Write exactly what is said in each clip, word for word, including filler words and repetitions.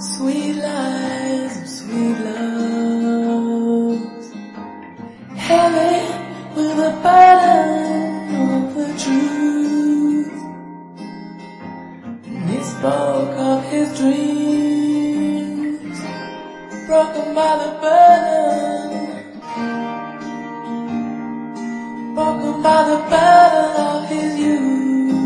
Sweet lies, sweet loves, heavy with the burden of the truth. And he spoke of his dreams, broken by the burden, broken by the burden of his youth.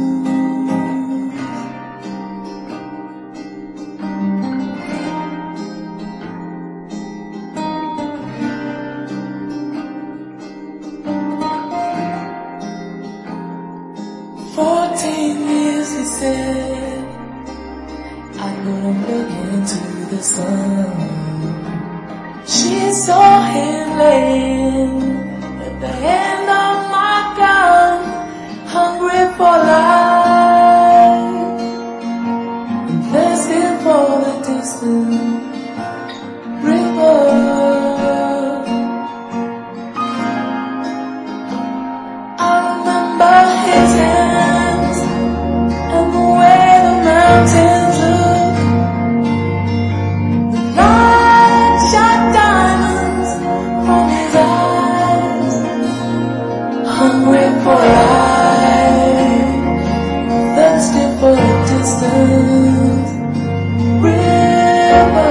Fourteen years he said I couldn't look into the sun. She saw him laying at the end of my gun, hungry for life and thirsty for the distant river. I remember his hands and the way the mountains look. The light shot diamonds from his eyes, hungry for life, thirsty for the distant river.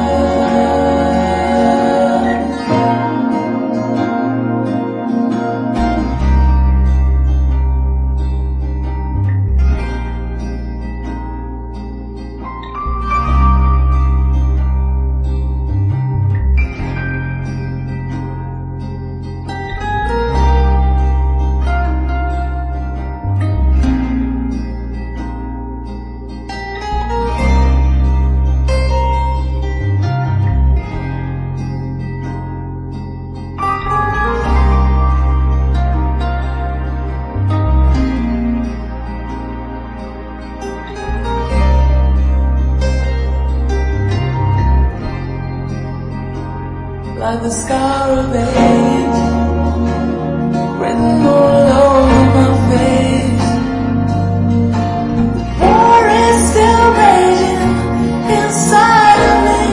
Like the scar of age, written all over my face. The war is still raging inside of me.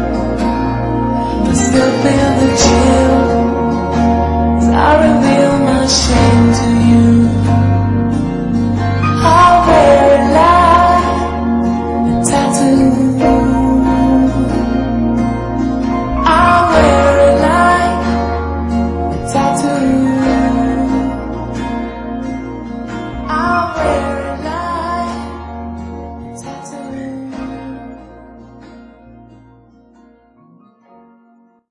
I still feel the chill as I reveal my shame to you. I'll wear it like a tattoo. I'll wear